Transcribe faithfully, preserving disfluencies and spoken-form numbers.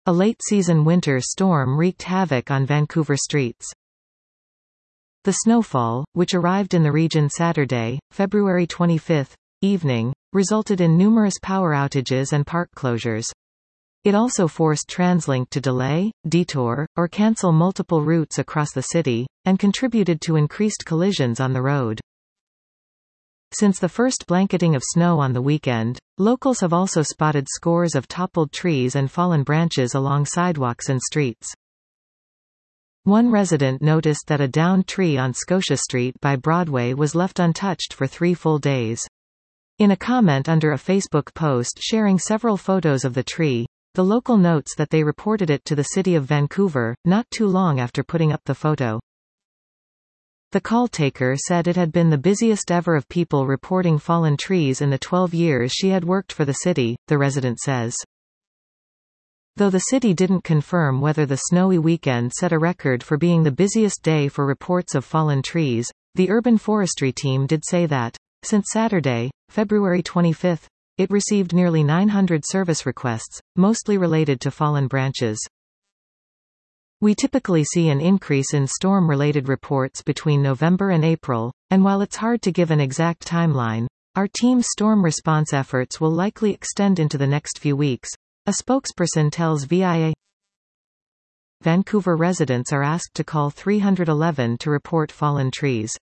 A late-season winter storm wreaked havoc on Vancouver streets. The snowfall, which arrived in the region Saturday, February twenty-fifth, evening, resulted in numerous power outages and park closures. It also forced TransLink to delay, detour, or cancel multiple routes across the city, and contributed to increased collisions on the road. Since the first blanketing of snow on the weekend, locals have also spotted scores of toppled trees and fallen branches along sidewalks and streets. One resident noticed that a downed tree on Scotia Street by Broadway was left untouched for three full days. In a comment under a Facebook post sharing several photos of the tree, the local notes that they reported it to the City of Vancouver, not too long after putting up the photo. The call taker said it had been the busiest ever of people reporting fallen trees in the twelve years she had worked for the city, the resident says. Though the city didn't confirm whether the snowy weekend set a record for being the busiest day for reports of fallen trees, the urban forestry team did say that, since Saturday, February twenty-fifth, it received nearly nine hundred service requests, mostly related to fallen branches. We typically see an increase in storm-related reports between November and April, and while it's hard to give an exact timeline, our team's storm response efforts will likely extend into the next few weeks, a spokesperson tells V I A. Vancouver residents are asked to call three one one to report fallen trees.